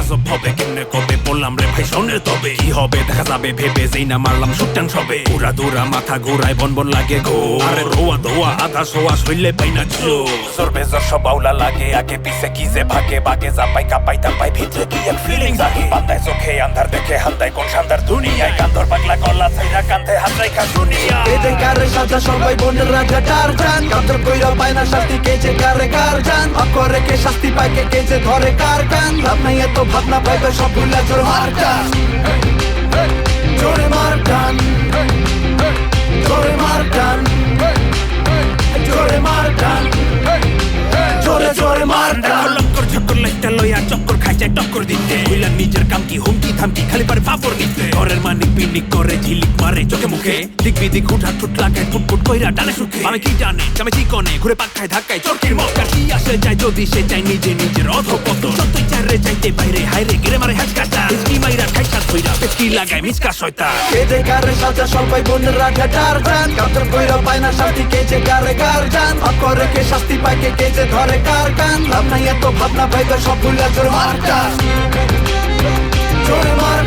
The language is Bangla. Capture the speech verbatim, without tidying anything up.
গজব হবে কেমনে কবে বললাম রে ভাই শোনের তবে কি হবে দেখা যাবে ভেবে যেই না মারলাম সুটান সবে পুরা দৌড়া মাথা ঘুরায় বন বন লাগে গো আরে রোয়া দোয়া আধা সোয়া শৈলে পাই না ছিল জোর বেজর সব আউলা লাগে আগে পিছে কি যে ভাগে বাগে যাপাই কাপাই তাপাই ভিতরে কি এক ফিলিং জাগে বান্দায় চোখে আন্ধার দেখে হান্দায় কোন শান্তার দুনিয়ায় কান্দর পাগলা গলা ছাইরা কান্দে হাত রাইখা দুনিয়া কেজে কারে সাজা সবাই বনের রাজা টারজান কাতর কইরা পায় না শাস্তি কেজে কারে কারজান অকরে কে শাস্তি পায় কে কেজে ধরে কার কান ভাব নাই এত ভাবনা পাইবে সব ভুলা জোর মার টান জোরে মার টান জোরে মার টান জোরে মার টান জোরে জোরে মার টান লক্কর ঝক্কর লাইটা লইয়া চক্কর খাই যায় টক্কর দিতে কইলা নিজের কাম কি হুমকি থামকি খালি পারে ফাফর নিতে ঘরের মানিক পিনিক করে ঝিলিক মারে চোখে মুখে দিক বিদিক হুটহাট ঠুট লাগায় ফুটফুট কইরা ডানে সুখে আমি কি জানে আমি কি কনে ঘুরে পাক খায় ধাক্কায় চরকির মক্কা কি আসে যায় যদি সে চাই নিজে নিজের অধপত যতই চারে চাইতে বাইরে হাইরে গেরে মারে হাজ কাটা কি মাইরা খাইছা ধইরা পেটকি লাগায় মিসকা শয়তান কেজে কারে সাজা সবাই বনের রাজা টারজান কাতর কইরা পায় না শাস্তি কেজে কারে কারজান অকরে কে শাস্তি পায় কে কেজে ধরে কার কান ভাব নাই এত ভাবনা পাইবে সব ভুলা জোর মার টান জোরে মার